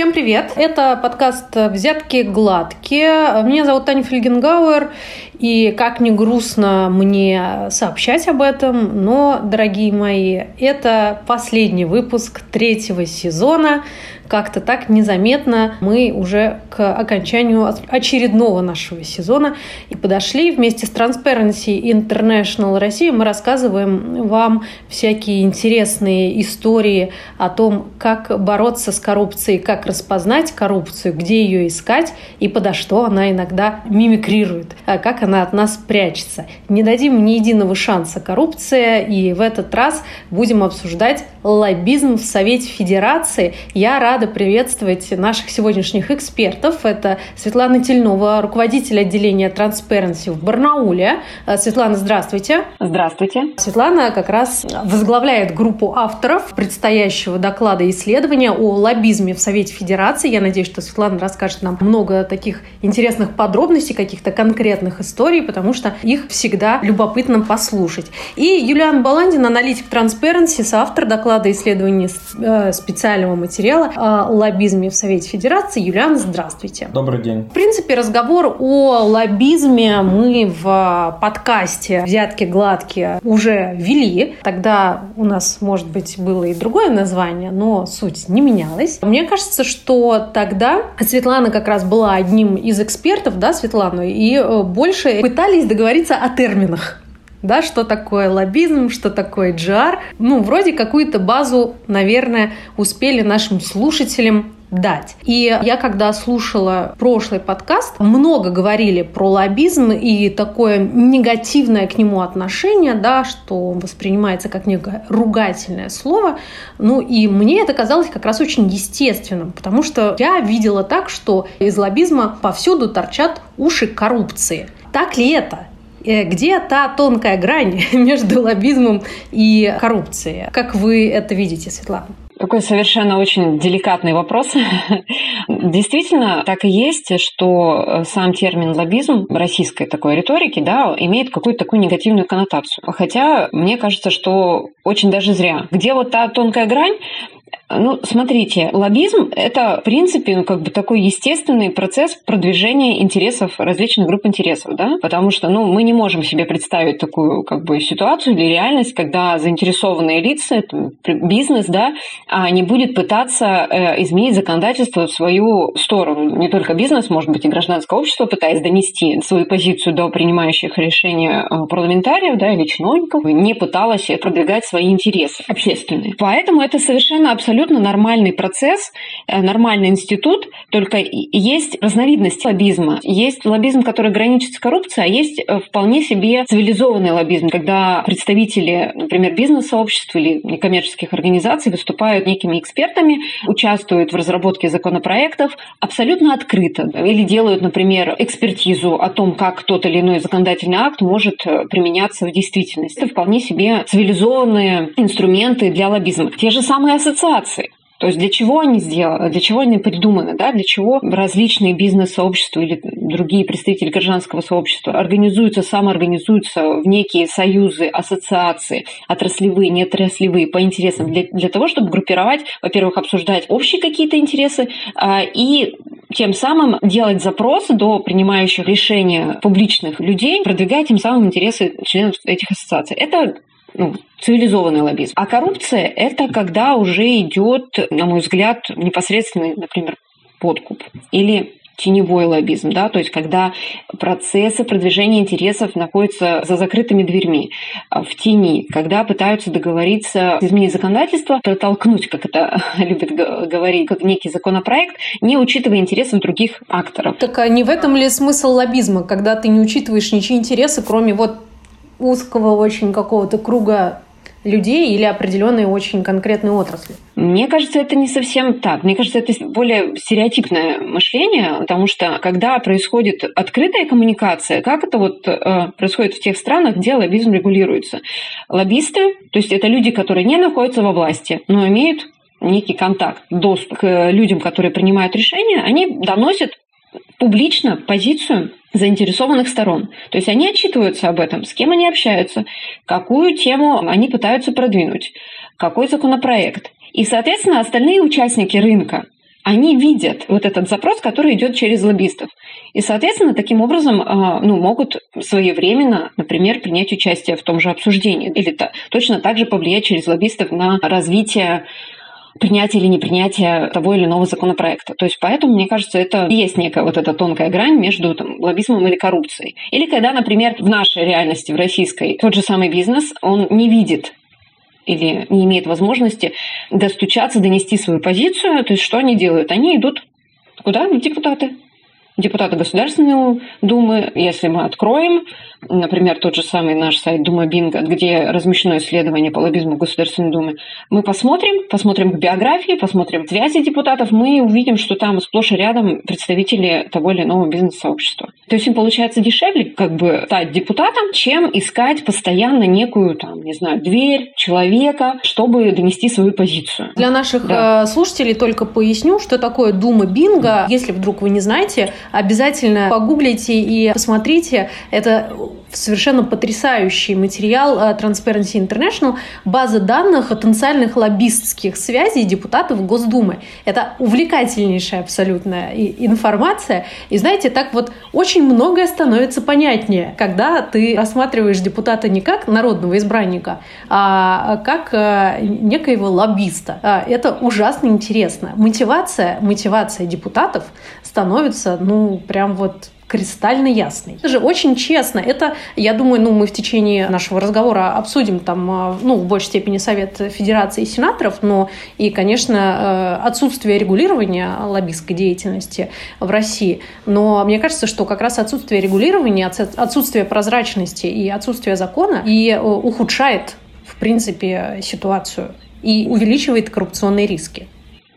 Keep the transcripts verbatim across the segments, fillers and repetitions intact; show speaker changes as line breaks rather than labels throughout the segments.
Всем привет! Это подкаст «Взятки гладкие». Меня зовут Таня Фельгенгауэр, и как ни грустно мне сообщать об этом, но, дорогие мои, это последний выпуск третьего сезона. Как-то так незаметно мы уже к окончанию очередного нашего сезона и подошли. Вместе с Transparency International Россия мы рассказываем вам всякие интересные истории о том, как бороться с коррупцией, как распознать коррупцию, где ее искать и подо что она иногда мимикрирует, как она от нас прячется. Не дадим ни единого шанса коррупции, и в этот раз будем обсуждать лоббизм в Совете Федерации. Я рада приветствовать наших сегодняшних экспертов. Это Светлана Тельнова, руководитель отделения Transparency в Барнауле. Светлана, здравствуйте.
Здравствуйте.
Светлана как раз возглавляет группу авторов предстоящего доклада и исследования о лоббизме в Совете Федерации. Я надеюсь, что Светлана расскажет нам много таких интересных подробностей, каких-то конкретных историй, потому что их всегда любопытно послушать. И Юлиана Баландин, аналитик Transparency, соавтор доклада и исследования специального материала о лоббизме в Совете Федерации. Юлиана, здравствуйте.
Добрый день.
В принципе, разговор о лоббизме мы в подкасте «Взятки гладкие» уже вели. Тогда у нас, может быть, было и другое название, но суть не менялась. Мне кажется, что тогда Светлана как раз была одним из экспертов, да, Светлана, и больше пытались договориться о терминах. Да, что такое лоббизм, что такое джи ар. Ну, вроде какую-то базу, наверное, успели нашим слушателям дать. И я, когда слушала прошлый подкаст, много говорили про лоббизм и такое негативное к нему отношение, да, что воспринимается как некое ругательное слово. Ну, и мне это казалось как раз очень естественным, потому что я видела так, что из лоббизма повсюду торчат уши коррупции. Так ли это? Где та тонкая грань между лоббизмом и коррупцией? Как вы это видите, Светлана?
Такой совершенно очень деликатный вопрос. Действительно, так и есть, что сам термин лоббизм в российской такой риторике, да, имеет какую-то такую негативную коннотацию. Хотя мне кажется, что очень даже зря. Где вот та тонкая грань? Ну, смотрите, лоббизм – это, в принципе, ну, как бы такой естественный процесс продвижения интересов, различных групп интересов, да, потому что, ну, мы не можем себе представить такую, как бы, ситуацию или реальность, когда заинтересованные лица, это бизнес, да, не будет пытаться изменить законодательство в свою сторону. Не только бизнес, может быть, и гражданское общество, пытаясь донести свою позицию до принимающих решения парламентариев, да, или чиновников, не пыталась продвигать свои интересы общественные. Поэтому это совершенно абсолютно Абсолютно нормальный процесс, нормальный институт, только есть разновидность лоббизма. Есть лоббизм, который граничит с коррупцией, а есть вполне себе цивилизованный лоббизм, когда представители, например, бизнес-сообществ или некоммерческих организаций выступают некими экспертами, участвуют в разработке законопроектов абсолютно открыто. Или делают, например, экспертизу о том, как тот или иной законодательный акт может применяться в действительности. Это вполне себе цивилизованные инструменты для лоббизма. Те же самые ассоциации. То есть для чего они сделаны, для чего они придуманы, да, для чего различные бизнес-сообщества или другие представители гражданского сообщества организуются, самоорганизуются в некие союзы, ассоциации, отраслевые, неотраслевые, по интересам, для, для того, чтобы группировать, во-первых, обсуждать общие какие-то интересы а, и тем самым делать запросы до принимающих решения публичных людей, продвигая тем самым интересы членов этих ассоциаций. Это Ну, цивилизованный лоббизм. А коррупция – это когда уже идет, на мой взгляд, непосредственный, например, подкуп или теневой лоббизм, да, то есть когда процессы продвижения интересов находятся за закрытыми дверьми, в тени, когда пытаются договориться, изменить законодательство, протолкнуть, как это любят говорить, как некий законопроект, не учитывая интересов других акторов.
Так а не в этом ли смысл лоббизма, когда ты не учитываешь ничьи интересы, кроме вот узкого очень какого-то круга людей или определенной очень конкретной отрасли?
Мне кажется, это не совсем так. Мне кажется, это более стереотипное мышление, потому что когда происходит открытая коммуникация, как это вот э, происходит в тех странах, где лоббизм регулируется? Лоббисты, то есть это люди, которые не находятся во власти, но имеют некий контакт, доступ к людям, которые принимают решения, они доносят публично позицию заинтересованных сторон. То есть они отчитываются об этом, с кем они общаются, какую тему они пытаются продвинуть, какой законопроект. И, соответственно, остальные участники рынка, они видят вот этот запрос, который идет через лоббистов. И, соответственно, таким образом ну, могут своевременно, например, принять участие в том же обсуждении или точно так же повлиять через лоббистов на развитие принятия или непринятия того или иного законопроекта. То есть поэтому, мне кажется, это и есть некая вот эта тонкая грань между там, лоббизмом или коррупцией. Или когда, например, в нашей реальности, в российской, тот же самый бизнес, он не видит или не имеет возможности достучаться, донести свою позицию. То есть что они делают? Они идут куда? В депутаты. Депутаты Государственной Думы, если мы откроем, например, тот же самый наш сайт Дума Бинго, где размещено исследование по лоббизму в Государственной Думе, мы посмотрим, посмотрим к биографии, посмотрим связи депутатов, мы увидим, что там сплошь и рядом представители того или иного бизнес-сообщества. То есть им получается дешевле как бы стать депутатом, чем искать постоянно некую, там, не знаю, дверь человека, чтобы донести свою позицию.
Для наших да. слушателей только поясню, что такое Дума Бинго. Если вдруг вы не знаете, обязательно погуглите и посмотрите. Это совершенно потрясающий материал Transparency International, база данных потенциальных лоббистских связей депутатов Госдумы. Это увлекательнейшая абсолютная информация. И знаете, так вот очень многое становится понятнее, когда ты рассматриваешь депутата не как народного избранника, а как некоего лоббиста. Это ужасно интересно. Мотивация, мотивация депутатов становится, ну, прям вот кристально ясный. Это же очень честно. Это, я думаю, ну, мы в течение нашего разговора обсудим там, ну, в большей степени Совет Федерации и сенаторов, но и, конечно, отсутствие регулирования лоббистской деятельности в России. Но мне кажется, что как раз отсутствие регулирования, отсутствие прозрачности и отсутствие закона и ухудшает, в принципе, ситуацию и увеличивает коррупционные риски.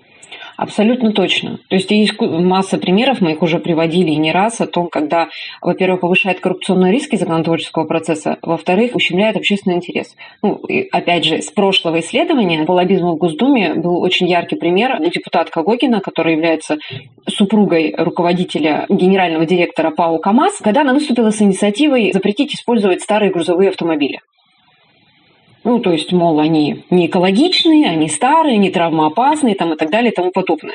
Абсолютно точно. То есть есть масса примеров, мы их уже приводили и не раз, о том, когда, во-первых, повышает коррупционные риски законотворческого процесса, во-вторых, ущемляет общественный интерес. Ну, и опять же, с прошлого исследования по лоббизму в Госдуме был очень яркий пример. Депутатка Гогина, которая является супругой руководителя генерального директора ПАО КАМАЗ, когда она выступила с инициативой запретить использовать старые грузовые автомобили. Ну, то есть, мол, они не экологичные, они старые, не травмоопасные там, и так далее и тому подобное.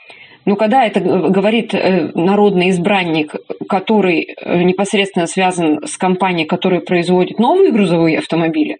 Но когда это говорит народный избранник, который непосредственно связан с компанией, которая производит новые грузовые автомобили,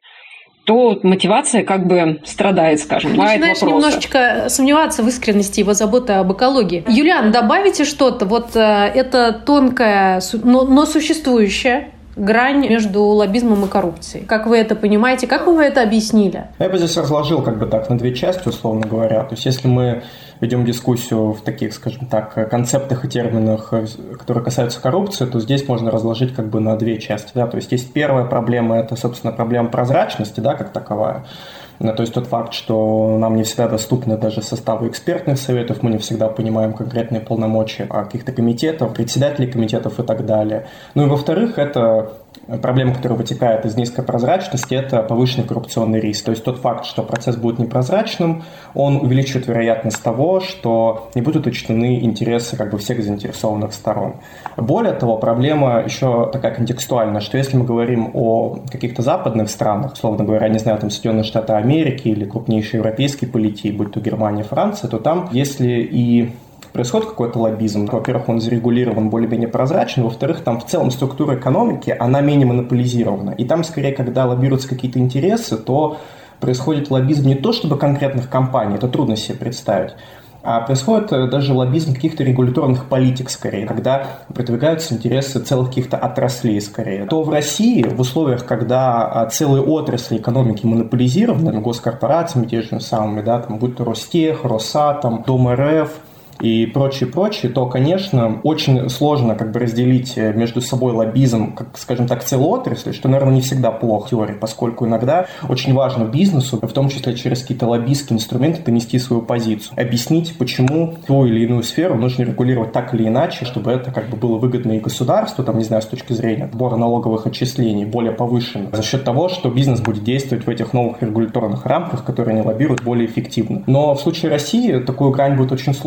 то мотивация как бы страдает, скажем.
Начинаешь немножечко сомневаться в искренности его заботы об экологии. Юлиан, добавите что-то? Вот это тонкая, но, но существующая грань между лоббизмом и коррупцией. Как вы это понимаете? Как бы вы это объяснили?
Я бы здесь разложил как бы так на две части, условно говоря. То есть если мы ведем дискуссию в таких, скажем так, концептах и терминах, которые касаются коррупции, то здесь можно разложить как бы на две части. Да? То есть есть первая проблема, это, собственно, проблема прозрачности, да, как таковая. То есть тот факт, что нам не всегда доступны даже составы экспертных советов, мы не всегда понимаем конкретные полномочия каких-то комитетов, председателей комитетов и так далее. Ну и во-вторых, это проблема, которая вытекает из низкой прозрачности, это повышенный коррупционный риск. То есть тот факт, что процесс будет непрозрачным, он увеличивает вероятность того, что не будут учтены интересы как бы всех заинтересованных сторон. Более того, проблема еще такая контекстуальная, что если мы говорим о каких-то западных странах, условно говоря, не знаю, там Соединенные Штаты Америки или крупнейшие европейские политики, будь то Германия, Франция, то там, если и происходит какой-то лоббизм, во-первых, он зарегулирован, более-менее прозрачен, во-вторых, там в целом структура экономики, она менее монополизирована. И там, скорее, когда лоббируются какие-то интересы, то происходит лоббизм не то чтобы конкретных компаний, это трудно себе представить, а происходит даже лоббизм каких-то регуляторных политик, скорее, когда продвигаются интересы целых каких-то отраслей, скорее. То в России, в условиях, когда целые отрасли экономики монополизированы госкорпорациями, те же самыми, да, там, будь то Ростех, Росатом, Дом.РФ, и прочее, прочее, то, конечно, очень сложно как бы разделить между собой лоббизм, как, скажем так, целой отрасли, что, наверное, не всегда плохо в теории, поскольку иногда очень важно бизнесу, в том числе через какие-то лоббистские инструменты, донести свою позицию, объяснить, почему ту или иную сферу нужно регулировать так или иначе, чтобы это как бы было выгодно и государству, там, не знаю, с точки зрения сбора налоговых отчислений, более повышенно, за счет того, что бизнес будет действовать в этих новых регуляторных рамках, которые они лоббируют более эффективно. Но в случае России такую грань будет очень сложно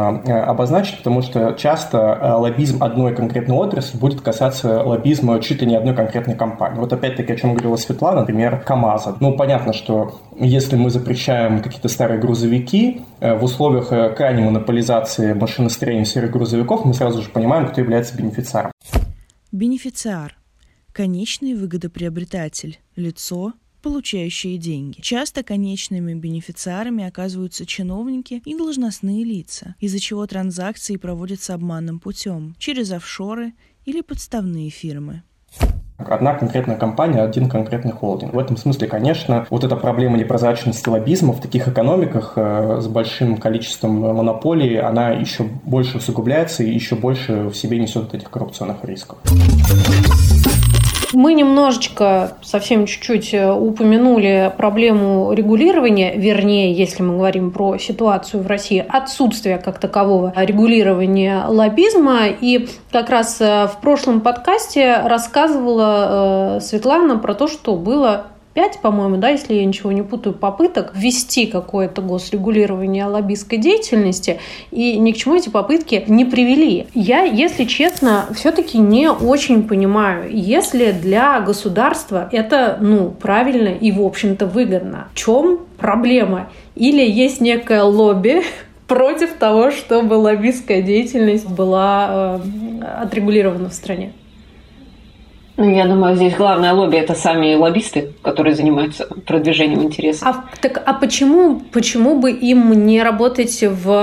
лоббизма обозначить, потому что часто лоббизм одной конкретной отрасли будет касаться лоббизма чуть ли не одной конкретной компании. Вот опять-таки, о чем говорила Светлана, например, КАМАЗа. Ну, понятно, что если мы запрещаем какие-то старые грузовики, в условиях крайней монополизации машиностроения серых грузовиков мы сразу же понимаем, кто является бенефициаром.
Бенефициар – конечный выгодоприобретатель, лицо, получающие деньги. Часто конечными бенефициарами оказываются чиновники и должностные лица, из-за чего транзакции проводятся обманным путем, через офшоры или подставные фирмы.
Одна конкретная компания, один конкретный холдинг. В этом смысле, конечно, вот эта проблема непрозрачности лоббизма в таких экономиках э, с большим количеством монополий, она еще больше усугубляется и еще больше в себе несет этих коррупционных рисков.
Мы немножечко, совсем чуть-чуть упомянули проблему регулирования, вернее, если мы говорим про ситуацию в России, отсутствие как такового регулирования лоббизма. И как раз в прошлом подкасте рассказывала Светлана про то, что было пять, по-моему, да, если я ничего не путаю, попыток ввести какое-то госрегулирование лоббистской деятельности, и ни к чему эти попытки не привели. Я, если честно, все-таки не очень понимаю, если для государства это, ну, правильно и, в общем-то, выгодно. В чем проблема? Или есть некое лобби против того, чтобы лоббистская деятельность была э, отрегулирована в стране?
Ну, я думаю, здесь главное лобби – это сами лоббисты, которые занимаются продвижением интересов.
А, так, а почему, почему бы им не работать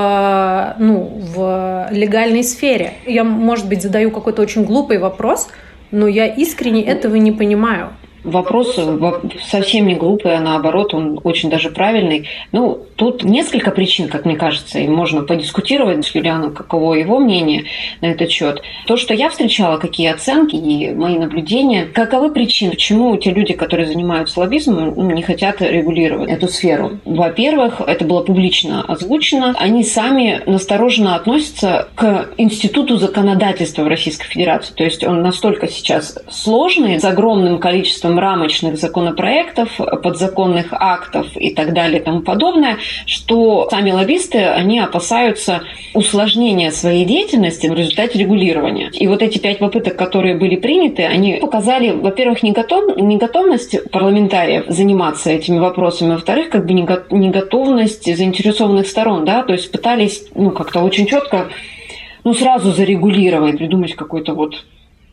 в, ну, в легальной сфере? Я, может быть, задаю какой-то очень глупый вопрос, но я искренне этого не понимаю.
Вопрос совсем не глупый, а наоборот, он очень даже правильный. Ну, тут несколько причин, как мне кажется, и можно подискутировать с Юлианом, каково его мнение на этот счет. То, что я встречала, какие оценки и мои наблюдения, каковы причины, почему те люди, которые занимаются лоббизмом, ну, не хотят регулировать эту сферу. Во-первых, это было публично озвучено, они сами настороженно относятся к институту законодательства в Российской Федерации. То есть он настолько сейчас сложный, с огромным количеством рамочных законопроектов, подзаконных актов и так далее и тому подобное, что сами лоббисты, они опасаются усложнения своей деятельности в результате регулирования. И вот эти пять попыток, которые были приняты, они показали, во-первых, неготов... неготовность парламентариев заниматься этими вопросами, во-вторых, как бы неготовность заинтересованных сторон, да, то есть пытались, ну, как-то очень четко, ну, сразу зарегулировать, придумать какой-то вот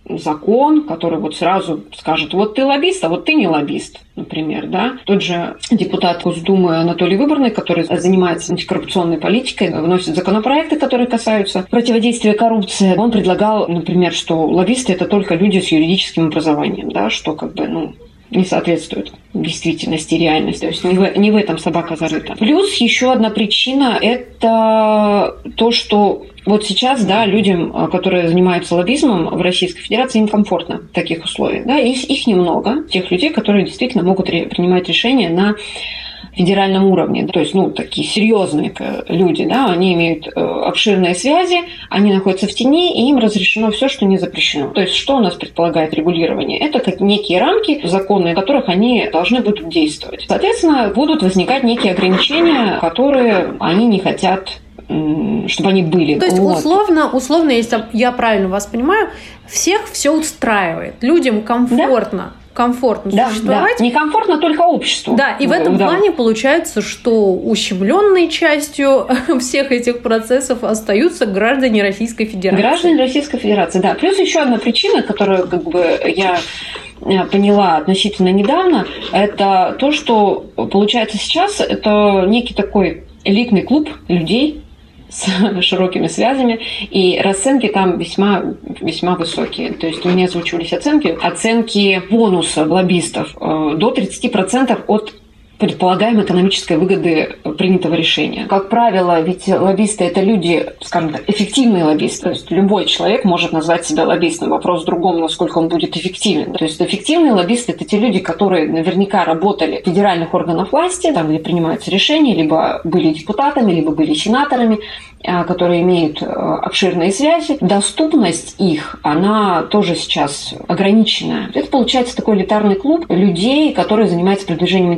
закон, который вот сразу скажет, вот ты лоббист, а вот ты не лоббист, например, да. Тот же депутат Госдумы Анатолий Выборный, который занимается антикоррупционной политикой, вносит законопроекты, которые касаются противодействия коррупции. Он предлагал, например, что лоббисты – это только люди с юридическим образованием, да, что как бы, ну, не соответствует действительности и реальности. То есть не в, не в этом собака зарыта. Плюс еще одна причина – это то, что вот сейчас, да, людям, которые занимаются лоббизмом в Российской Федерации, им комфортно в таких условиях. Да, их, их немного, тех людей, которые действительно могут ре- принимать решения на федеральном уровне. То есть, ну, такие серьезные люди, да, они имеют э, обширные связи, они находятся в тени, и им разрешено все, что не запрещено. То есть, что у нас предполагает регулирование? Это как некие рамки, законы, в которых они должны будут действовать. Соответственно, будут возникать некие ограничения, которые они не хотят, чтобы они были.
То есть,
вот. условно,
условно, если я правильно вас понимаю, всех все устраивает. Людям комфортно. Да? комфортно
да,
существовать.
Да. Некомфортно только обществу.
Да, и в этом
да.
плане получается, что ущемленной частью всех этих процессов остаются граждане Российской Федерации.
Граждане Российской Федерации, да. Плюс еще одна причина, которую как бы я поняла относительно недавно, это то, что получается сейчас это некий такой элитный клуб людей с широкими связями, и расценки там весьма, весьма высокие. То есть у меня озвучивались оценки, оценки бонуса лоббистов до тридцать процентов от предполагаемой экономической выгоды принятого решения. Как правило, ведь лоббисты – это люди, скажем так, эффективные лоббисты. То есть любой человек может назвать себя лоббистом. Вопрос в другом, насколько он будет эффективен. То есть эффективные лоббисты – это те люди, которые наверняка работали в федеральных органах власти, там, где принимаются решения, либо были депутатами, либо были сенаторами, которые имеют обширные связи. Доступность их, она тоже сейчас ограниченная. Это получается такой элитарный клуб людей, которые занимаются продвижением интересов.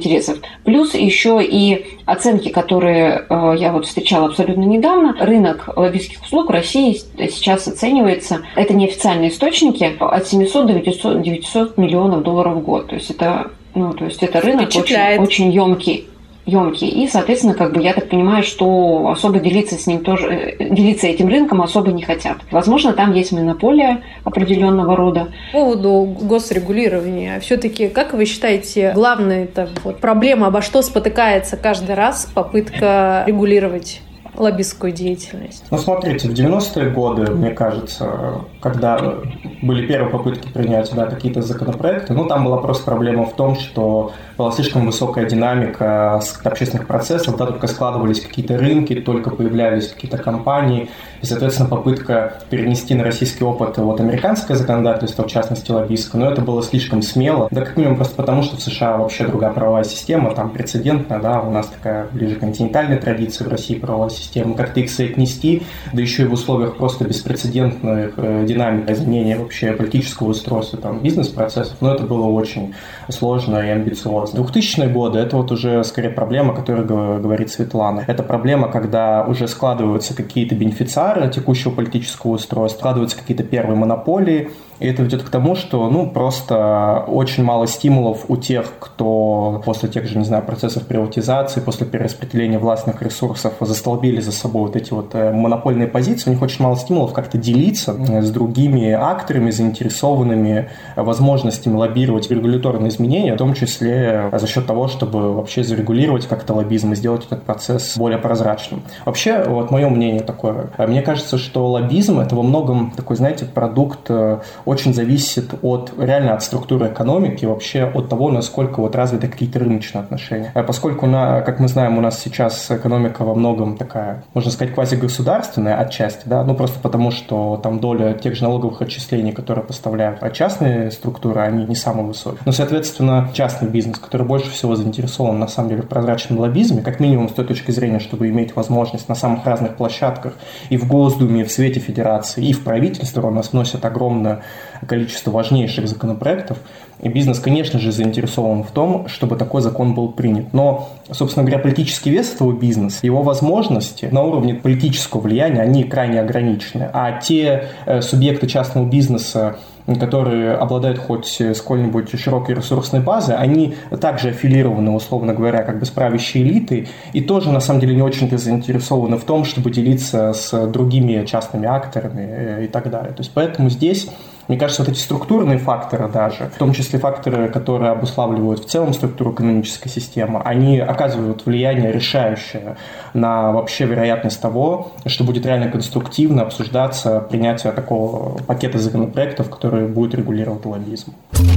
Плюс еще и оценки, которые э, я вот встречала абсолютно недавно. Рынок лоббистских услуг в России сейчас оценивается, это неофициальные источники, от семисот до девятисот миллионов долларов в год. То есть это, ну, то есть это рынок очень, очень емкий. емкий. И, соответственно, как бы я так понимаю, что особо делиться с ним тоже, делиться этим рынком особо не хотят. Возможно, там есть монополия определенного рода.
По поводу госрегулирования, все-таки, как вы считаете, главная это вот проблема, обо что спотыкается каждый раз попытка регулировать лоббистскую деятельность?
Ну, смотрите, в девяностые годы, мне кажется, когда были первые попытки принять, да, какие-то законопроекты, ну, там была просто проблема в том, что была слишком высокая динамика общественных процессов, да, только складывались какие-то рынки, только появлялись какие-то компании, и, соответственно, попытка перенести на российский опыт вот американское законодательство, в частности, лоббистское, но это было слишком смело, да, как минимум просто потому, что в США вообще другая правовая система, там прецедентная, да, у нас такая ближе континентальная традиция, в России правовая система. Систему, как-то их соотнести, да еще и в условиях просто беспрецедентных э, динамик изменения вообще политического устройства, там, бизнес-процессов, но это было очень сложно и амбициозно. двухтысячные годы – это вот уже скорее проблема, о которой говорит Светлана. Это проблема, когда уже складываются какие-то бенефициары текущего политического устройства, складываются какие-то первые монополии, и это ведет к тому, что, ну, просто очень мало стимулов у тех, кто после тех же, не знаю, процессов приватизации, после перераспределения властных ресурсов застолбили за собой вот эти вот монопольные позиции, у них очень мало стимулов как-то делиться с другими акторами, заинтересованными возможностями лоббировать регуляторные изменения, в том числе за счет того, чтобы вообще зарегулировать как-то лоббизм и сделать этот процесс более прозрачным. Вообще, вот мое мнение такое. Мне кажется, что лоббизм – это во многом такой, знаете, продукт очень зависит от, реально от структуры экономики, вообще от того, насколько вот развиты какие-то рыночные отношения. Поскольку, на, как мы знаем, у нас сейчас экономика во многом такая, можно сказать, квазигосударственная отчасти, да, ну просто потому, что там доля тех же налоговых отчислений, которые поставляют, а частные структуры, они не самые высокие. Но, соответственно, частный бизнес, который больше всего заинтересован, на самом деле, в прозрачном лоббизме, как минимум с той точки зрения, чтобы иметь возможность на самых разных площадках и в Госдуме, и в Совете Федерации, и в правительство, у нас носят огромное количество важнейших законопроектов, и бизнес, конечно же, заинтересован в том, чтобы такой закон был принят. Но, собственно говоря, политический вес этого бизнеса, его возможности на уровне политического влияния, они крайне ограничены. А те э, субъекты частного бизнеса, которые обладают хоть сколь-нибудь широкой ресурсной базой, они также аффилированы, условно говоря, как бы с правящей элитой, и тоже, на самом деле, не очень-то заинтересованы в том, чтобы делиться с другими частными акторами и так далее. То есть, поэтому здесь, мне кажется, вот эти структурные факторы даже, в том числе факторы, которые обуславливают в целом структуру экономической системы, они оказывают влияние решающее на вообще вероятность того, что будет реально конструктивно обсуждаться принятие такого пакета законопроектов, который будет регулировать лоббизм.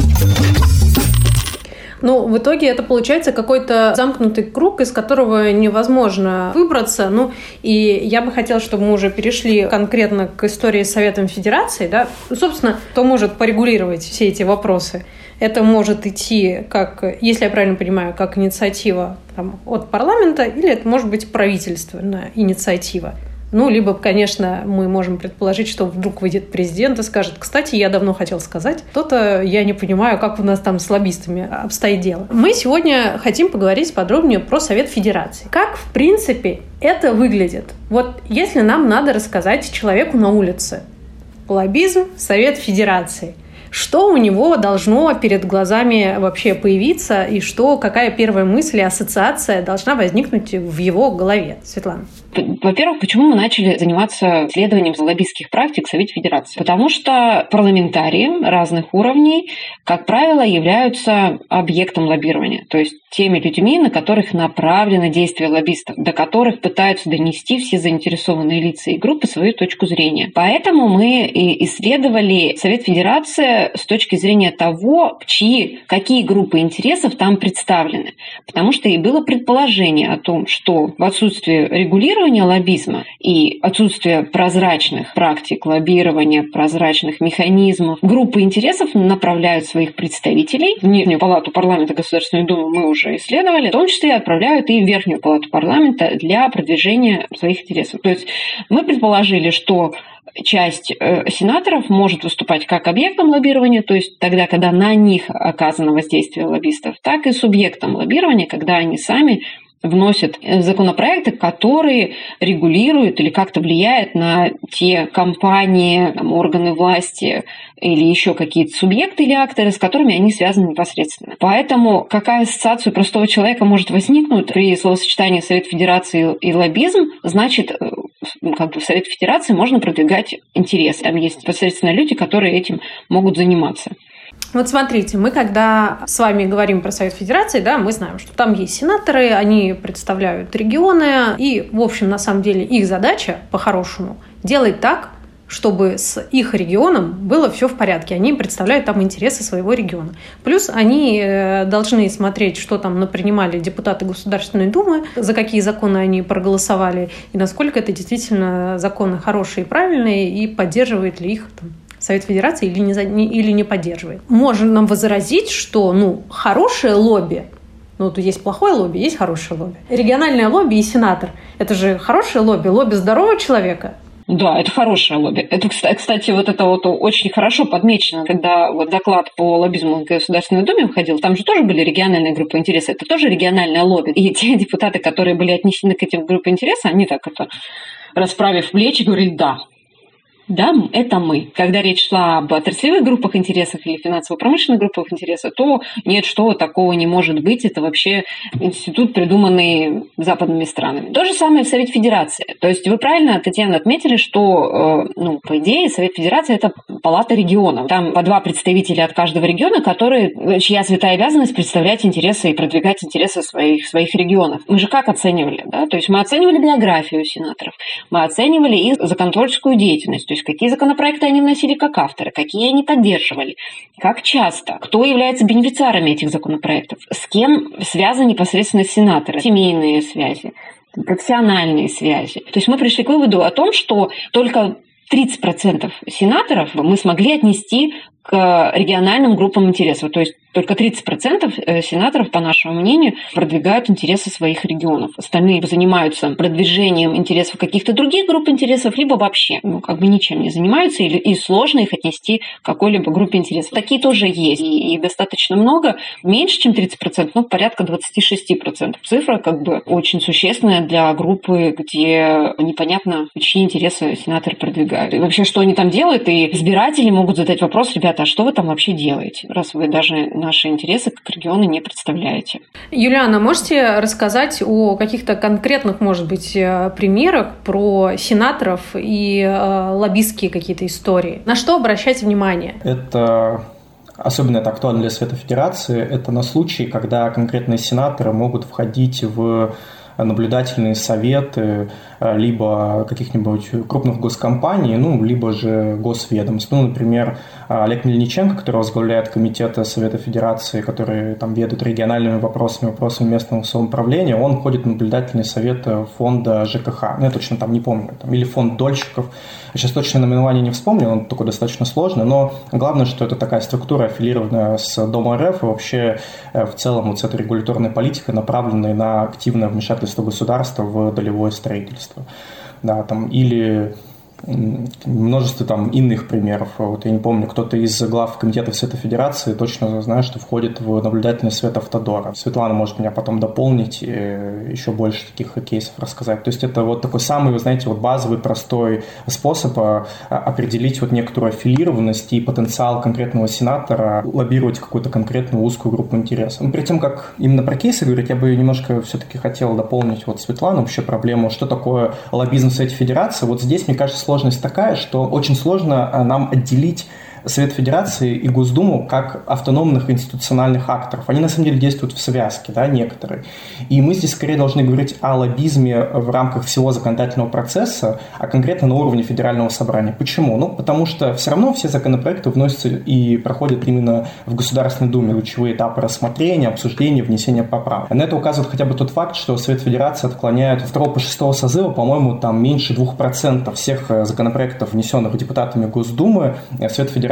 Ну, в итоге это получается какой-то замкнутый круг, из которого невозможно выбраться. Ну, и я бы хотела, чтобы мы уже перешли конкретно к истории с Советом Федерации. Да? Собственно, кто может порегулировать все эти вопросы? Это может идти, как, если я правильно понимаю, как инициатива там, от парламента, или это может быть правительственная инициатива. Ну, либо, конечно, мы можем предположить, что вдруг выйдет президент и скажет: кстати, я давно хотел сказать, то-то я не понимаю, как у нас там с лоббистами обстоит дело. Мы сегодня хотим поговорить подробнее про Совет Федерации. Как, в принципе, это выглядит? Вот если нам надо рассказать человеку на улице: лоббизм, Совет Федерации, что у него должно перед глазами вообще появиться, и что, какая первая мысль и ассоциация должна возникнуть в его голове? Светлана.
Во-первых, почему мы начали заниматься исследованием лоббистских практик в Совете Федерации? Потому что парламентарии разных уровней, как правило, являются объектом лоббирования, то есть теми людьми, на которых направлено действие лоббистов, до которых пытаются донести все заинтересованные лица и группы свою точку зрения. Поэтому мы и исследовали Совет Федерации с точки зрения того, чьи, какие группы интересов там представлены. Потому что и было предположение о том, что в отсутствии регулирования лоббизма и отсутствие прозрачных практик лоббирования, прозрачных механизмов, группы интересов направляют своих представителей в Нижнюю палату парламента Государственную Думу, мы уже исследовали, в том числе и отправляют и в Верхнюю палату парламента для продвижения своих интересов. То есть мы предположили, что часть э, сенаторов может выступать как объектом лоббирования, то есть тогда, когда на них оказано воздействие лоббистов, так и субъектом лоббирования, когда они сами вносят законопроекты, которые регулируют или как-то влияют на те компании, там, органы власти или еще какие-то субъекты или акторы, с которыми они связаны непосредственно. Поэтому какая ассоциация у простого человека может возникнуть при словосочетании Совет Федерации и лоббизм, значит, как бы в Совет Федерации можно продвигать интерес. Там есть непосредственно люди, которые этим могут заниматься.
Вот смотрите, мы когда с вами говорим про Совет Федерации, да, мы знаем, что там есть сенаторы, они представляют регионы, и, в общем, на самом деле их задача, по-хорошему, делать так, чтобы с их регионом было все в порядке. Они представляют там интересы своего региона. Плюс они должны смотреть, что там напринимали депутаты Государственной Думы, за какие законы они проголосовали, и насколько это действительно законы хорошие и правильные, и поддерживает ли их там Совет Федерации или не, или не поддерживает. Можно нам возразить, что ну, хорошее лобби, ну, тут есть плохое лобби, есть хорошее лобби. Региональное лобби и сенатор – это же хорошее лобби, лобби здорового человека.
Да, это хорошее лобби. Это, кстати, вот это вот очень хорошо подмечено, когда вот доклад по лоббизму в Государственной Думе выходил, там же тоже были региональные группы интереса, это тоже региональное лобби. И те депутаты, которые были отнесены к этим группам интереса, они так это, расправив плечи, говорили «да». Да, это мы. Когда речь шла об отраслевых группах интересов или финансово-промышленных группах интересов, то нет, что такого не может быть. Это вообще институт, придуманный западными странами. То же самое в Совете Федерации. То есть вы правильно, Татьяна, отметили, что, ну, по идее, Совет Федерации – это палата регионов. Там по два представителя от каждого региона, которые, чья святая обязанность представлять интересы и продвигать интересы своих, своих регионов. Мы же как оценивали? Да? То есть мы оценивали биографию сенаторов, мы оценивали их законотворческую деятельность. То есть какие законопроекты они вносили как авторы, какие они поддерживали, как часто, кто является бенефициарами этих законопроектов, с кем связаны непосредственно сенаторы, семейные связи, профессиональные связи. То есть мы пришли к выводу о том, что только тридцать процентов сенаторов мы смогли отнести к региональным группам интересов. То есть только тридцать процентов сенаторов, по нашему мнению, продвигают интересы своих регионов. Остальные занимаются продвижением интересов каких-то других групп интересов, либо вообще ну, как бы ничем не занимаются, или, и сложно их отнести к какой-либо группе интересов. Такие тоже есть, и, и достаточно много. Меньше, чем тридцать процентов, ну, порядка двадцать шесть процентов. Цифра как бы очень существенная для группы, где непонятно, чьи интересы сенаторы продвигают. И вообще, что они там делают, и избиратели могут задать вопрос: ребята, а что вы там вообще делаете, раз вы даже наши интересы как регионы не представляете?
Юлиана, можете рассказать о каких-то конкретных, может быть, примерах про сенаторов и э, лоббистские какие-то истории? На что обращать внимание?
Это особенно это актуально для Совета Федерации. Это на случай, когда конкретные сенаторы могут входить в наблюдательные советы либо каких-нибудь крупных госкомпаний, ну, либо же госведомств. Ну, например, Олег Мельниченко, который возглавляет комитет Совета Федерации, который там ведет региональными вопросами, вопросами местного самоуправления, он входит в наблюдательный совет фонда ЖКХ. Ну, я точно там не помню. Там, или фонд дольщиков. Я сейчас точно наименование не вспомню, он такой достаточно сложный, но главное, что это такая структура, аффилированная с Домом РФ, и вообще в целом вот с этой регуляторной политикой, направленной на активное вмешательство государства в долевое строительство. Да, там, или множество там иных примеров. Вот я не помню, кто-то из глав комитетов Совета Федерации точно знает, что входит в наблюдательный совет Автодора. Светлана может меня потом дополнить и еще больше таких кейсов рассказать. То есть это вот такой самый, вы знаете, вот базовый, простой способ определить вот некоторую аффилированность и потенциал конкретного сенатора лоббировать какую-то конкретную узкую группу интересов. Но перед тем, как именно про кейсы говорить, я бы немножко все-таки хотел дополнить вот Светлану вообще проблему, что такое лоббизм в Совете Федерации. Вот здесь, мне кажется, сложность такая, что очень сложно нам отделить Совет Федерации и Госдуму как автономных институциональных акторов. Они на самом деле действуют в связке, да, некоторые. И мы здесь скорее должны говорить о лоббизме в рамках всего законодательного процесса, а конкретно на уровне федерального собрания. Почему? Ну, потому что все равно все законопроекты вносятся и проходят именно в Государственной Думе, лучевые этапы рассмотрения, обсуждения, внесения поправок. На это указывает хотя бы тот факт, что Совет Федерации отклоняет второго по шестого созыва, по-моему, там меньше двух процентов всех законопроектов, внесенных депутатами Госдумы, Совет Федерации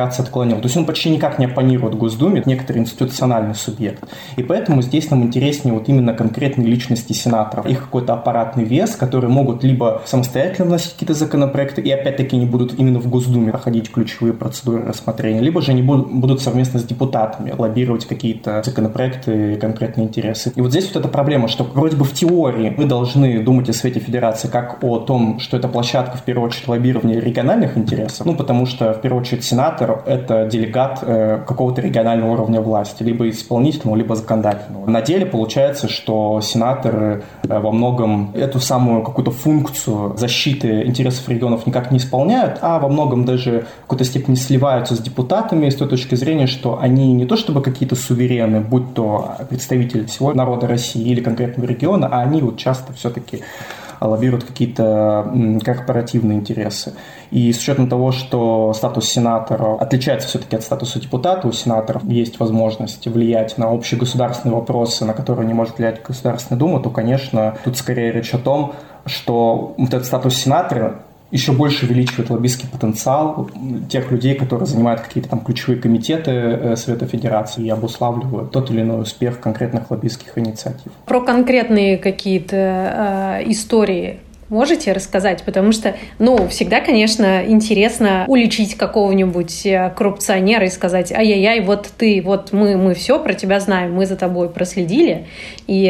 Федерация отклонила. То есть он почти никак не оппонирует Госдуме, это некоторый институциональный субъект. И поэтому здесь нам интереснее вот именно конкретные личности сенаторов. Их какой-то аппаратный вес, которые могут либо самостоятельно вносить какие-то законопроекты, и опять-таки не будут именно в Госдуме проходить ключевые процедуры рассмотрения, либо же они будут совместно с депутатами лоббировать какие-то законопроекты и конкретные интересы. И вот здесь вот эта проблема, что вроде бы в теории мы должны думать о Совете Федерации как о том, что это площадка, в первую очередь, лоббирования региональных интересов, ну, потому что, в первую очередь, сенатор – это делегат э, какого-то регионального уровня власти, либо исполнительного, либо законодательного. На деле получается, что сенаторы э, во многом эту самую какую-то функцию защиты интересов регионов никак не исполняют, а во многом даже в какой-то степени сливаются с депутатами с той точки зрения, что они не то чтобы какие-то суверены, будь то представители всего народа России или конкретного региона, а они вот часто все-таки лоббируют какие-то корпоративные интересы. И с учетом того, что статус сенатора отличается все-таки от статуса депутата, у сенаторов есть возможность влиять на общегосударственные вопросы, на которые не может влиять Государственная Дума, то, конечно, тут скорее речь о том, что вот этот статус сенатора еще больше увеличивает лоббистский потенциал тех людей, которые занимают какие-то там ключевые комитеты Совета Федерации и обуславливают тот или иной успех конкретных лоббистских инициатив.
Про конкретные какие-то э, истории можете рассказать? Потому что, ну, всегда, конечно, интересно уличить какого-нибудь коррупционера и сказать: ай-яй-яй, вот ты, вот мы, мы все про тебя знаем, мы за тобой проследили. И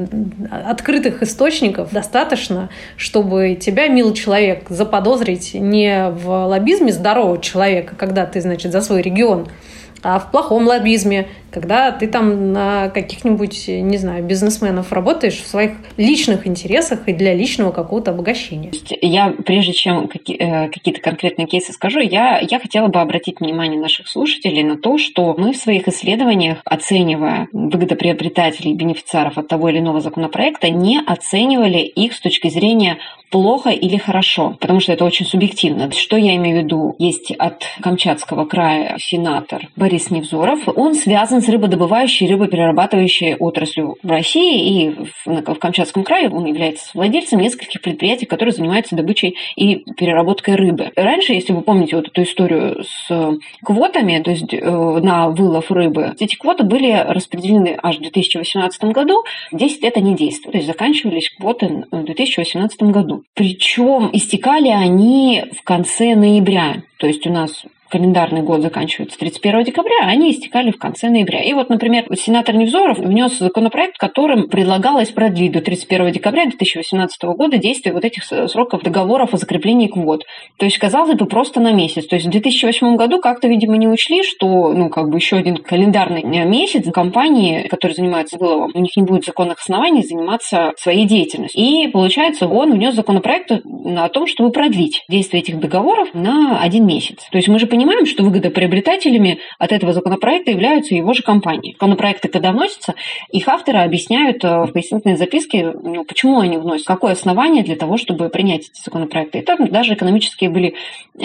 открытых источников достаточно, чтобы тебя, милый человек, заподозрить не в лоббизме здорового человека, когда ты, значит, за свой регион, а в плохом лоббизме, когда ты там на каких-нибудь, не знаю, бизнесменов работаешь в своих личных интересах и для личного какого-то обогащения.
Я, прежде чем какие-то конкретные кейсы скажу, я, я хотела бы обратить внимание наших слушателей на то, что мы в своих исследованиях, оценивая выгодоприобретателей и бенефициаров от того или иного законопроекта, не оценивали их с точки зрения плохо или хорошо, потому что это очень субъективно. Что я имею в виду? Есть от Камчатского края сенатор Борис Невзоров. Он связан с рыбодобывающей, рыбоперерабатывающей отраслью в России, и в, в Камчатском крае он является владельцем нескольких предприятий, которые занимаются добычей и переработкой рыбы. Раньше, если вы помните вот эту историю с квотами, то есть э, на вылов рыбы, эти квоты были распределены аж в две тысячи восемнадцатом году, десять лет они действовали, то есть заканчивались квоты в две тысячи восемнадцатом году. Причем истекали они в конце ноября, то есть у нас календарный год заканчивается тридцать первого декабря, а они истекали в конце ноября. И вот, например, сенатор Невзоров внес законопроект, которым предлагалось продлить до тридцать первого декабря две тысячи восемнадцатого года действие вот этих сроков договоров о закреплении квот. То есть, казалось бы, просто на месяц. То есть в две тысячи восьмом году как-то, видимо, не учли, что, ну, как бы еще один календарный месяц компании, которые занимаются выловом, у них не будет законных оснований заниматься своей деятельностью. И, получается, он внес законопроект о том, чтобы продлить действие этих договоров на один месяц. То есть мы же понимаем, Понимаем, что выгодоприобретателями от этого законопроекта являются его же компании. Законопроекты, когда вносятся, их авторы объясняют в пояснительной записке, ну, почему они вносят, какое основание для того, чтобы принять эти законопроекты. И там даже экономические были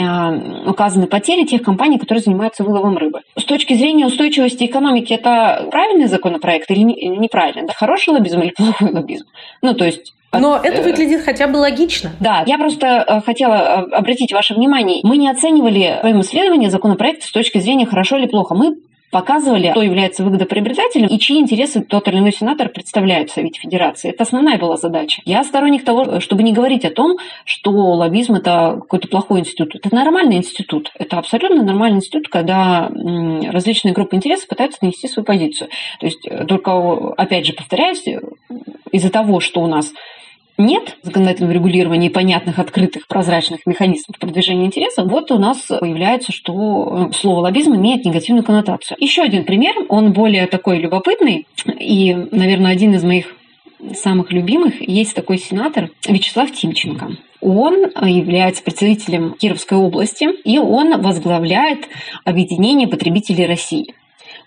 э, указаны потери тех компаний, которые занимаются выловом рыбы. С точки зрения устойчивости экономики, это правильный законопроект или неправильный? Да, хороший лоббизм или плохой лоббизм? Ну, то есть
Но это выглядит хотя бы логично.
Да, я просто хотела обратить ваше внимание. Мы не оценивали в своем исследовании законопроект с точки зрения хорошо или плохо. Мы показывали, кто является выгодоприобретателем и чьи интересы тот или иной сенатор представляет в Совете Федерации. Это основная была задача. Я сторонник того, чтобы не говорить о том, что лоббизм – это какой-то плохой институт. Это нормальный институт. Это абсолютно нормальный институт, когда различные группы интересов пытаются донести свою позицию. То есть, только, опять же, повторяюсь, из-за того, что у нас нет законодательного регулирования и понятных, открытых, прозрачных механизмов продвижения интересов, вот у нас появляется, что слово лоббизм имеет негативную коннотацию. Еще один пример, он более такой любопытный, и, наверное, один из моих самых любимых. Есть такой сенатор Вячеслав Тимченко. Он является представителем Кировской области, и он возглавляет объединение потребителей России.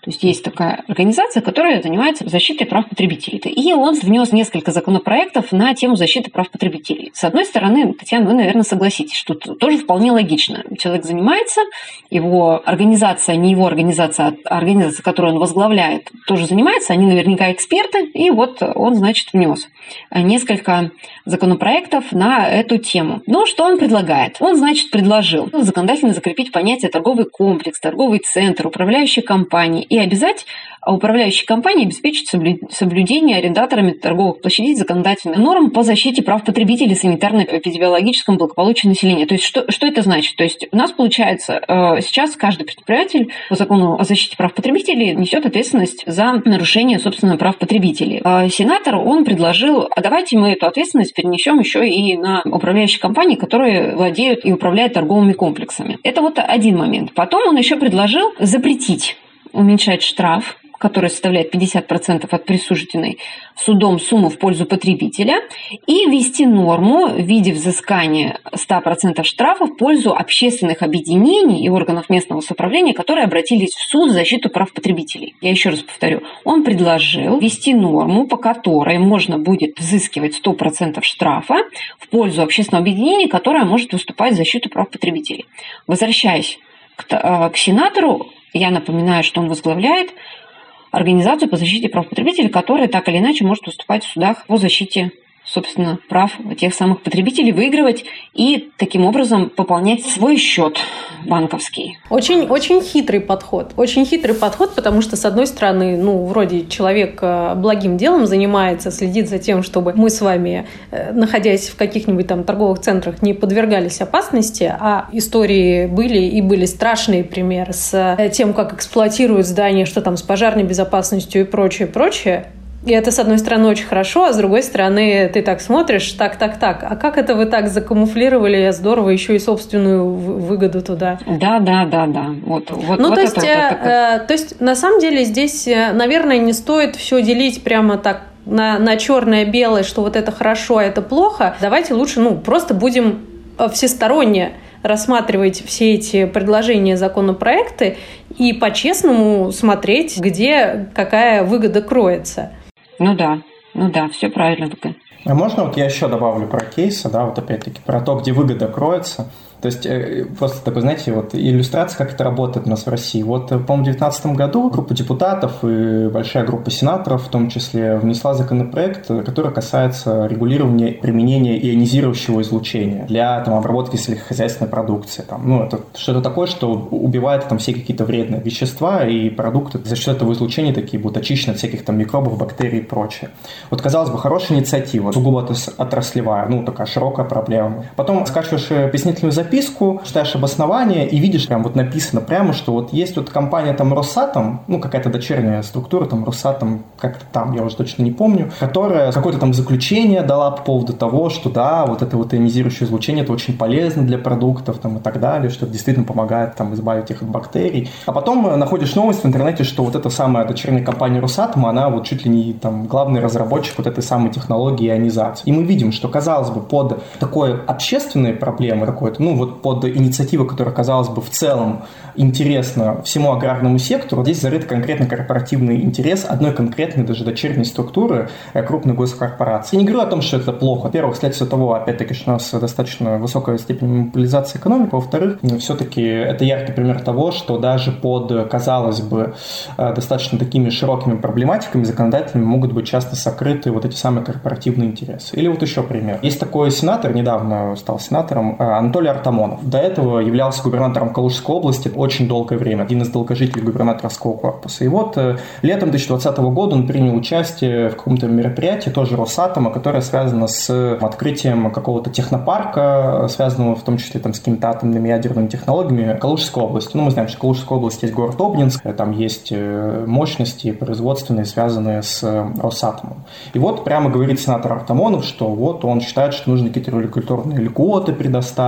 То есть есть такая организация, которая занимается защитой прав потребителей. И он внес несколько законопроектов на тему защиты прав потребителей. С одной стороны, Татьяна, вы, наверное, согласитесь, что тоже вполне логично. Человек занимается, его организация, не его организация, а организация, которую он возглавляет, тоже занимается, они наверняка эксперты, и вот он, значит, внес несколько законопроектов на эту тему. Но что он предлагает? Он, значит, предложил законодательно закрепить понятие торговый комплекс, торговый центр, управляющая компания и обязать управляющие компании обеспечить соблюдение арендаторами торговых площадей законодательных норм по защите прав потребителей и санитарно-эпидемиологическому благополучию населения. То есть что, что это значит? То есть у нас, получается, сейчас каждый предприниматель по закону о защите прав потребителей несет ответственность за нарушение, собственно, прав потребителей. Сенатор, он предложил, а давайте мы эту ответственность перенесем еще и на управляющие компании, которые владеют и управляют торговыми комплексами. Это вот один момент. Потом он еще предложил запретить уменьшать штраф, который составляет пятьдесят процентов от присужденной судом суммы в пользу потребителя, и ввести норму в виде взыскания ста процентов штрафа в пользу общественных объединений и органов местного самоуправления, которые обратились в суд в защиту прав потребителей. Я еще раз повторю, он предложил ввести норму, по которой можно будет взыскивать сто процентов штрафа в пользу общественного объединения, которое может выступать в защиту прав потребителей. Возвращаясь к, к сенатору, я напоминаю, что он возглавляет организацию по защите прав потребителей, которая так или иначе может выступать в судах по защите, собственно, прав тех самых потребителей, выигрывать и таким образом пополнять свой счет банковский.
Очень, очень хитрый подход. Очень хитрый подход, потому что, с одной стороны, ну, вроде человек благим делом занимается, следит за тем, чтобы мы с вами, находясь в каких-нибудь там торговых центрах, не подвергались опасности, а истории были и были страшные примеры с тем, как эксплуатируют здания, что там с пожарной безопасностью и прочее, прочее. И это, с одной стороны, очень хорошо, а с другой стороны, ты так смотришь, так, так, так. А как это вы так закамуфлировали здорово еще и собственную выгоду туда?
Да, да, да, да. Вот, вот,
ну,
вот
то,
это,
есть,
вот это.
Э, то есть, на самом деле, здесь, наверное, не стоит все делить прямо так на, на черное-белое, что вот это хорошо, а это плохо. Давайте лучше, ну, просто будем всесторонне рассматривать все эти предложения, законопроекты и по-честному смотреть, где какая выгода кроется.
Ну да, ну да, все правильно.
А можно вот я еще добавлю про кейсы, да, вот опять-таки про то, где выгода кроется. То есть просто такой, знаете, вот иллюстрация, как это работает у нас в России. Вот, по-моему, в две тысячи девятнадцатом году группа депутатов и большая группа сенаторов в том числе внесла законопроект, который касается регулирования применения ионизирующего излучения для там, обработки сельскохозяйственной продукции. Там, ну, это что-то такое, что убивает там все какие-то вредные вещества, и продукты за счет этого излучения такие будут очищены от всяких там микробов, бактерий и прочее. Вот, казалось бы, хорошая инициатива, сугубо отраслевая, ну, такая широкая проблема. Потом скачиваешь пояснительную запись, записку, читаешь обоснование и видишь, прям вот написано прямо, что вот есть вот компания там Росатом, ну какая-то дочерняя структура там Росатом, как-то там, я уже точно не помню, которая какое-то там заключение дала по поводу того, что да, вот это вот ионизирующее излучение, это очень полезно для продуктов там и так далее, что это действительно помогает там избавить их от бактерий. А потом находишь новость в интернете, что вот эта самая дочерняя компания Росатома, она вот чуть ли не там главный разработчик вот этой самой технологии ионизации. И мы видим, что, казалось бы, под такой общественной проблемой какой-то, ну вот под инициативу, которая, казалось бы, в целом интересна всему аграрному сектору, здесь зарыт конкретно корпоративный интерес одной конкретной даже дочерней структуры крупной госкорпорации. Я не говорю о том, что это плохо. Во-первых, вследствие того, опять-таки, что у нас достаточно высокая степень монополизации экономики. Во-вторых, все-таки это яркий пример того, что даже под, казалось бы, достаточно такими широкими проблематиками законодателями могут быть часто сокрыты вот эти самые корпоративные интересы. Или вот еще пример. Есть такой сенатор, недавно стал сенатором, Анатолий Артамонов. До этого являлся губернатором Калужской области очень долгое время, один из долгожителей губернаторского корпуса. И вот летом две тысячи двадцатого года он принял участие в каком-то мероприятии, тоже Росатома, которое связано с открытием какого-то технопарка, связанного в том числе там, с какими-то атомными ядерными технологиями Калужской области. Ну, мы знаем, что в Калужской области есть город Обнинск, там есть мощности производственные, связанные с Росатомом. И вот прямо говорит сенатор Артамонов, что вот он считает, что нужно какие-то регуляторные льготы предоставить, там все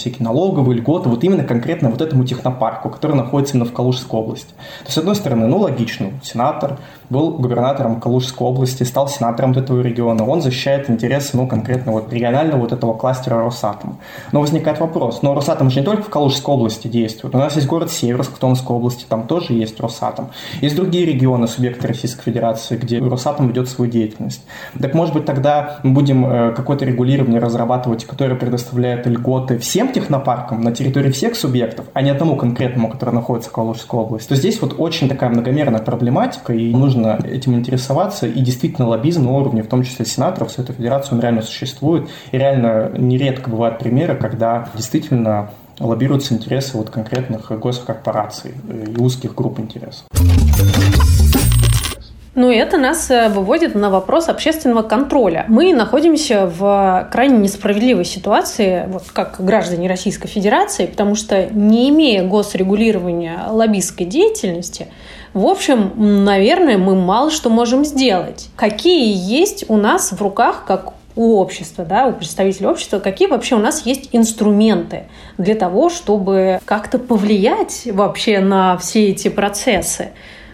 всякие налоговые льготы вот именно конкретно вот этому технопарку, который находится именно в Калужской области. То есть, с одной стороны, ну, логично, сенатор был губернатором Калужской области, стал сенатором вот этого региона, он защищает интересы, ну, конкретно вот регионального вот этого кластера Росатома. Но возникает вопрос, но Росатом же не только в Калужской области действует, у нас есть город Северск в Томской области, там тоже есть Росатом. Есть другие регионы, субъекты Российской Федерации, где Росатом ведет свою деятельность. Так, может быть, тогда мы будем какое-то регулирование разрабатывать, которое предоставляет льготы всем технопаркам на территории всех субъектов, а не одному конкретному, который находится в Калужской области. То здесь вот очень такая многомерная проблематика, и нужно этим интересоваться, и действительно лоббизм на уровне, в том числе сенаторов, Совета Федерации, он реально существует, и реально нередко бывают примеры, когда действительно лоббируются интересы вот конкретных госкорпораций и узких групп интересов.
Ну, это нас выводит на вопрос общественного контроля. Мы находимся в крайне несправедливой ситуации, вот как граждане Российской Федерации, потому что, не имея госрегулирования лоббистской деятельности, в общем, наверное, мы мало что можем сделать. Какие есть у нас в руках, как у общества, да, у представителей общества, какие вообще у нас есть инструменты для того, чтобы как-то повлиять вообще на все эти процессы?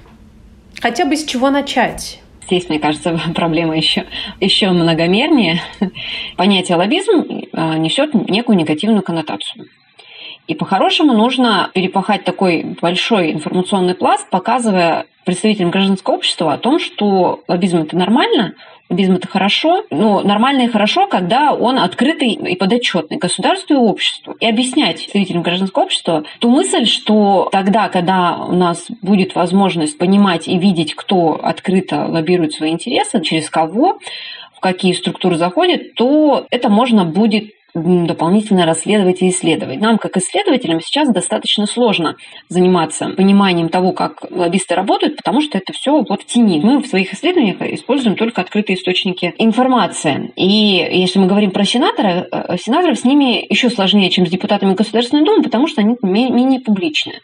Хотя бы с чего начать?
Здесь, мне кажется, проблема еще, еще многомернее. Понятие лоббизм несет некую негативную коннотацию. И по-хорошему нужно перепахать такой большой информационный пласт, показывая представителям гражданского общества о том, что лоббизм – это нормально, лоббизм – это хорошо, но нормально и хорошо, когда он открытый и подотчетный государству и обществу. И объяснять представителям гражданского общества ту мысль, что тогда, когда у нас будет возможность понимать и видеть, кто открыто лоббирует свои интересы, через кого, в какие структуры заходит, то это можно будет дополнительно расследовать и исследовать. Нам, как исследователям, сейчас достаточно сложно заниматься пониманием того, как лоббисты работают, потому что это все вот в тени. Мы в своих исследованиях используем только открытые источники информации. И если мы говорим про сенатора, сенаторов с ними еще сложнее, чем с депутатами Государственной Думы, потому что они менее публичны.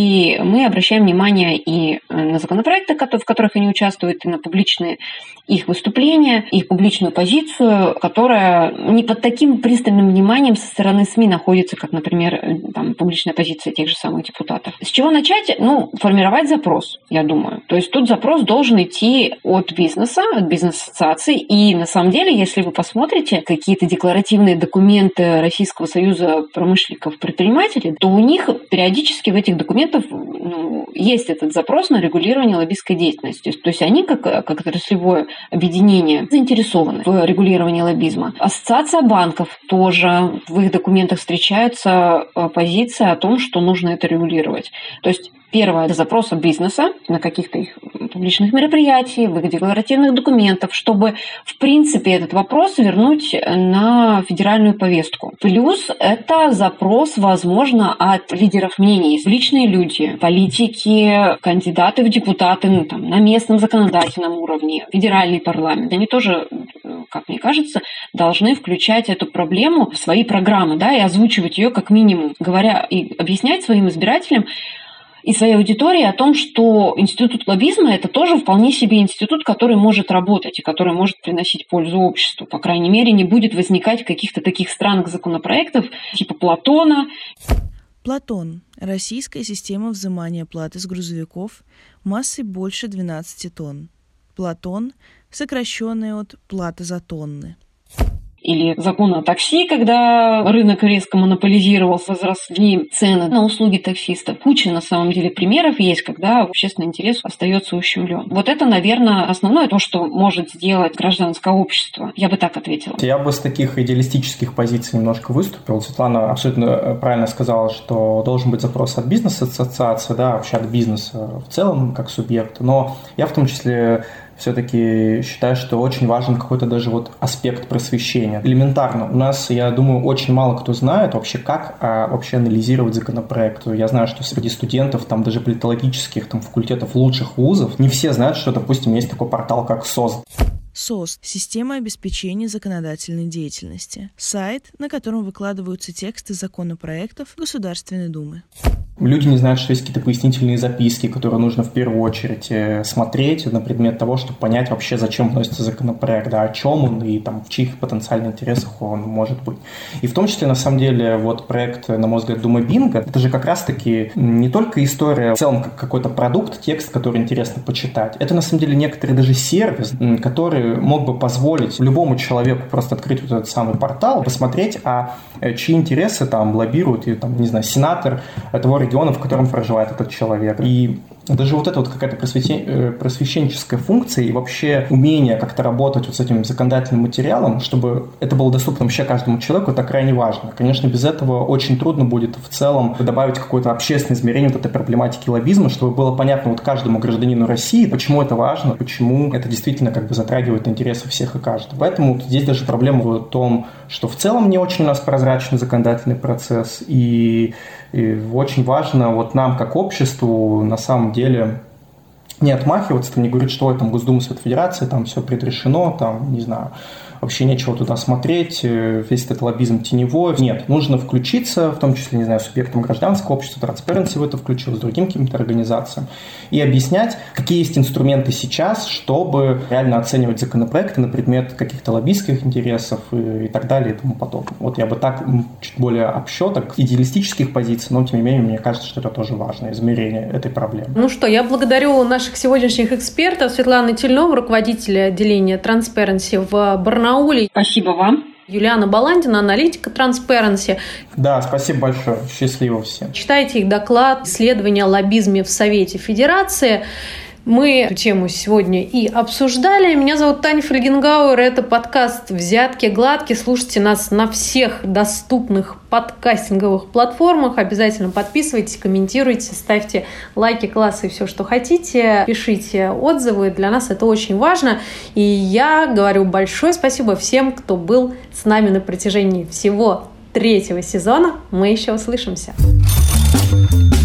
И мы обращаем внимание и на законопроекты, в которых они участвуют, и на публичные их выступления, их публичную позицию, которая не под таким пристальным вниманием со стороны СМИ находится, как, например, там, публичная позиция тех же самых депутатов. С чего начать? Ну, формировать запрос, я думаю. То есть тут запрос должен идти от бизнеса, от бизнес-ассоциаций. И на самом деле, если вы посмотрите какие-то декларативные документы Российского союза промышленников-предпринимателей, то у них периодически в этих документах ну, есть этот запрос на регулирование лоббистской деятельности. То есть они, как, как отраслевое объединение, заинтересованы в регулировании лоббизма. Ассоциация банков тоже, в их документах встречается позиция о том, что нужно это регулировать. То есть первое – это запрос от бизнеса на каких-то их публичных мероприятий, в их декларативных документах, чтобы, в принципе, этот вопрос вернуть на федеральную повестку. Плюс это запрос, возможно, от лидеров мнений. Личные люди, политики, кандидаты в депутаты ну, там, на местном законодательном уровне, федеральный парламент. Они тоже, как мне кажется, должны включать эту проблему в свои программы, да, и озвучивать ее как минимум, говоря и объяснять своим избирателям и своей аудитории о том, что институт лоббизма – это тоже вполне себе институт, который может работать и который может приносить пользу обществу. По крайней мере, не будет возникать каких-то таких странных законопроектов типа Платона.
Платон – российская система взимания платы с грузовиков массой больше двенадцати тонн. Платон – сокращенное от «плата за тонны».
Или закон о такси, когда рынок резко монополизировался, возросли цены на услуги таксистов. Куча, на самом деле, примеров есть, когда общественный интерес остается ущемлен. Вот это, наверное, основное то, что может сделать гражданское общество. Я бы так ответила.
Я бы с таких идеалистических позиций немножко выступил. Светлана абсолютно правильно сказала, что должен быть запрос от бизнес-ассоциации, да, вообще от бизнеса в целом, как субъекта. Но я в том числе все-таки считаю, что очень важен какой-то даже вот аспект просвещения. Элементарно. У нас, я думаю, очень мало кто знает вообще, как а, вообще анализировать законопроект. Я знаю, что среди студентов, там даже политологических там, факультетов лучших вузов, не все знают, что, допустим, есть такой портал, как СОС.
СОС – система обеспечения законодательной деятельности. Сайт, на котором выкладываются тексты законопроектов Государственной Думы.
Люди не знают, что есть какие-то пояснительные записки, которые нужно в первую очередь смотреть на предмет того, чтобы понять вообще, зачем вносится законопроект, да, о чем он и там, в чьих потенциальных интересах он может быть. И в том числе, на самом деле, вот проект, на мой взгляд, Дума Бинго, это же как раз-таки не только история в целом как какой-то продукт, текст, который интересно почитать. Это, на самом деле, некоторый даже сервис, который мог бы позволить любому человеку просто открыть вот этот самый портал, посмотреть, а чьи интересы там лоббируют, и, там, не знаю, сенатор того региона, в котором проживает этот человек. И даже вот эта вот какая-то просвещенческая функция и вообще умение как-то работать вот с этим законодательным материалом, чтобы это было доступно вообще каждому человеку, это крайне важно. Конечно, без этого очень трудно будет в целом добавить какое-то общественное измерение вот этой проблематики лоббизма, чтобы было понятно вот каждому гражданину России, почему это важно, почему это действительно как бы затрагивает интересы всех и каждого. Поэтому здесь даже проблема в том, что в целом не очень у нас прозрачный законодательный процесс, и, и очень важно вот нам как обществу на самом деле не отмахиваться, там, не говорить, что там Госдума, Совет Федерации, там все предрешено, там, не знаю, вообще нечего туда смотреть, весь этот лоббизм теневой. Нет, нужно включиться, в том числе, не знаю, субъектам гражданского общества, Transparency в это включил, с другим каким-то организациям, и объяснять, какие есть инструменты сейчас, чтобы реально оценивать законопроекты на предмет каких-то лоббистских интересов и, и так далее и тому подобное. Вот я бы так, чуть более общо, так идеалистических позиций, но тем не менее, мне кажется, что это тоже важное измерение этой проблемы.
Ну что, я благодарю наших сегодняшних экспертов, Светлану Тельнову, руководителя отделения Transparency в Барнауле.
Спасибо вам.
Юлиана Баландина, аналитика Transparency.
Да, спасибо большое. Счастливо всем.
Читайте их доклад «Исследование о лоббизме в Совете Федерации». Мы эту тему сегодня и обсуждали. Меня зовут Таня Фельгенгауэр. Это подкаст «Взятки гладкие». Слушайте нас на всех доступных подкастинговых платформах. Обязательно подписывайтесь, комментируйте, ставьте лайки, классы и все, что хотите. Пишите отзывы. Для нас это очень важно. И я говорю большое спасибо всем, кто был с нами на протяжении всего третьего сезона. Мы еще услышимся.